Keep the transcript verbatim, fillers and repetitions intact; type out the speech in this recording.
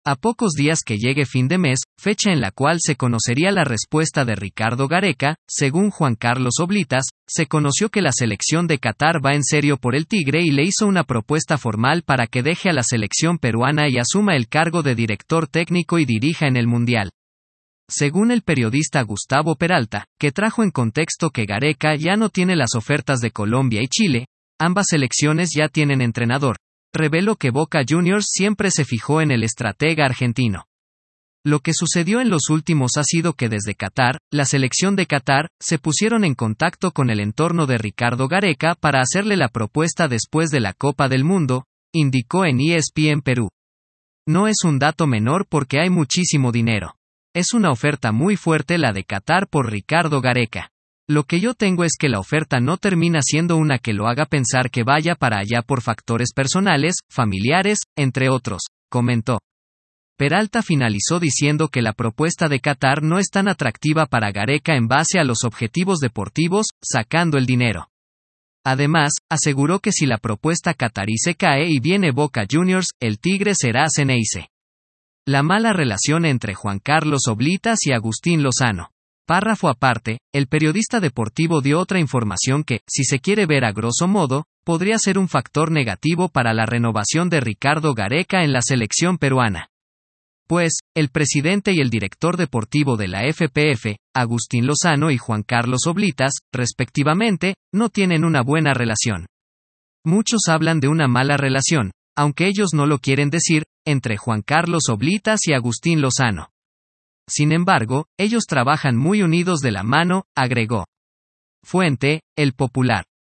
A pocos días que llegue fin de mes, fecha en la cual se conocería la respuesta de Ricardo Gareca, según Juan Carlos Oblitas, se conoció que la selección de Qatar va en serio por el Tigre y le hizo una propuesta formal para que deje a la selección peruana y asuma el cargo de director técnico y dirija en el Mundial. Según el periodista Gustavo Peralta, que trajo en contexto que Gareca ya no tiene las ofertas de Colombia y Chile, ambas selecciones ya tienen entrenador, reveló que Boca Juniors siempre se fijó en el estratega argentino. Lo que sucedió en los últimos ha sido que desde Qatar, la selección de Qatar, se pusieron en contacto con el entorno de Ricardo Gareca para hacerle la propuesta después de la Copa del Mundo, indicó en E S P N Perú. No es un dato menor porque hay muchísimo dinero. Es una oferta muy fuerte la de Qatar por Ricardo Gareca. Lo que yo tengo es que la oferta no termina siendo una que lo haga pensar que vaya para allá por factores personales, familiares, entre otros, comentó. Peralta finalizó diciendo que la propuesta de Qatar no es tan atractiva para Gareca en base a los objetivos deportivos, sacando el dinero. Además, aseguró que si la propuesta qatarí se cae y viene Boca Juniors, el Tigre será Ceneice. La mala relación entre Juan Carlos Oblitas y Agustín Lozano. Párrafo aparte, el periodista deportivo dio otra información que, si se quiere ver a grosso modo, podría ser un factor negativo para la renovación de Ricardo Gareca en la selección peruana. Pues, el presidente y el director deportivo de la F P F, Agustín Lozano y Juan Carlos Oblitas, respectivamente, no tienen una buena relación. Muchos hablan de una mala relación, aunque ellos no lo quieren decir, entre Juan Carlos Oblitas y Agustín Lozano. Sin embargo, ellos trabajan muy unidos de la mano, agregó. Fuente, El Popular.